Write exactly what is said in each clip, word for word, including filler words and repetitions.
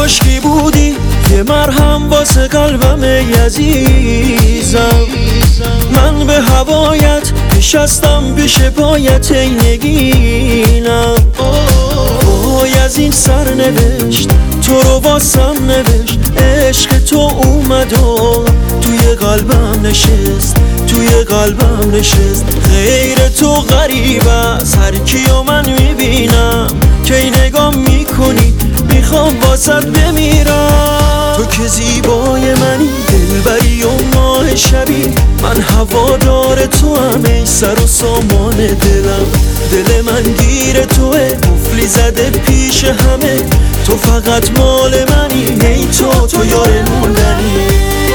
کاشکی بودی یه مرهم واسه قلبم ای عزیزم. من به هوایت نشستم پیش پایت ای نگینم. وای از این سرنوشت تو رو واسم نوشت، عشق تو اومد و توی قلبم نشست، توی قلبم نشست. غیر تو غریب است هر کیو من میبینم، کی نگام میکنی میخوام واسط بمیرم. تو که زیبای منی دلبری و ماه شبی، من هوادار تو هم ای سر و سامان دلم. دل من گیر توه قفلی زده پیش همه، تو فقط مال منی ای تو تو یار موندنی.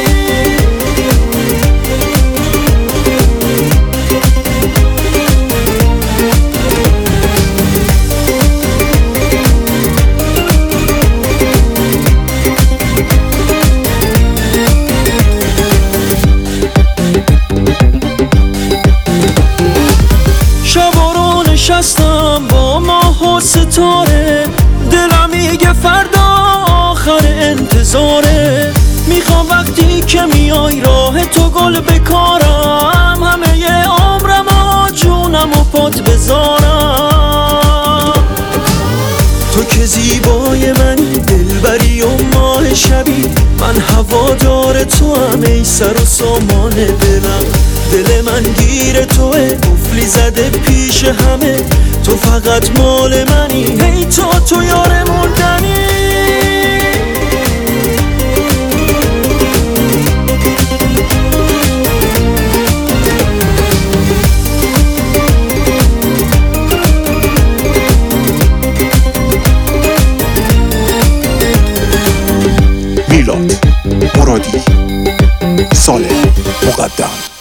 نشستم با ماه و ستاره، دلم میگه فردا آخر انتظاره. میخوام وقتی که میای راه تو گل بکارم، همه ی عمرم و جونم و پات بذارم. تو که زیبای منی دلبری و ماه شبی، من هوادار تو هم ای سر و سامان دلم. دل من گیر توه قفلی زده پیش همه، تو فقط مال منی ای تو تو یار موندنی. میلاد مرادی، صالح مقدم.